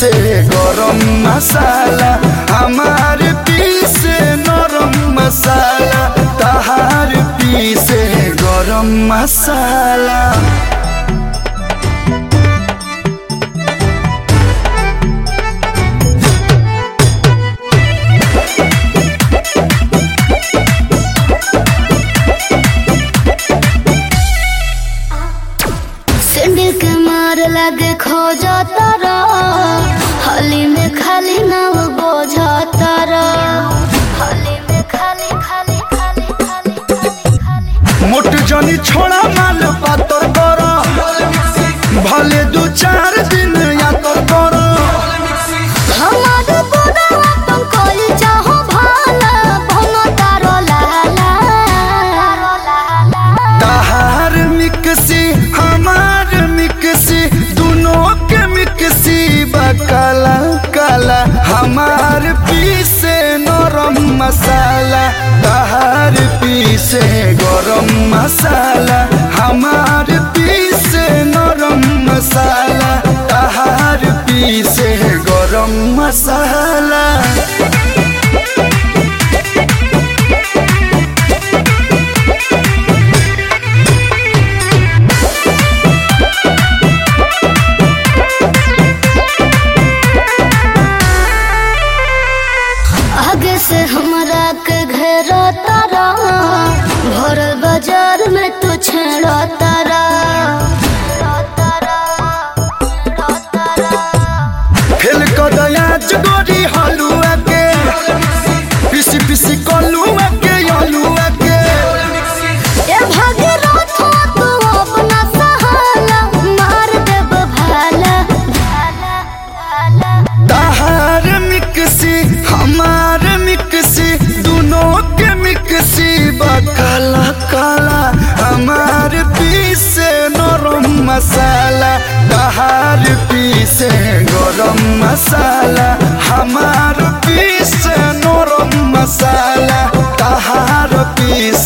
पीसे गरम मसाला, हमार पीसे नरम मसाला, तहार पीसे गरम मसाला। सैंडल के मार लगे खो जाता रा, हाली में खाली नाव बोझाता रा, हाली में खाली खाली खाली खाली खाली खाली। मोट जनी छोड़ा माल पातर कर, भले दो चार दिन यातर कर। हमार बुरा अपन कोई चाहो भाला, भनो तारो लाला तहार मिक्सी हमार मिक्सी, दोनों के मिक्सी बा काला काला। हमार पीसे नरम मसाला, तहार पीसे गरम मसाला, हमार पीसे नरम मसाला, तहार पीसे गरम मसाला। आगे से हमरा के घेरा तारा, भर बाजार में तू छेड़ा तारा। फेल कदया जगोरी हलुआ के, पिसी पिसी कलुआ के हलुआ के। ए भागीरथ तू अपना सहाला, मार देब भाला भाला भाला। तहार मिक्सी हमार मिक्सी, दोनों के मिक्सी बा काला काला। हमार पीसे नरम मसाला, तहार पीसे गरम मसाला, हमार पीसे नरम मसाला, तहार पीसे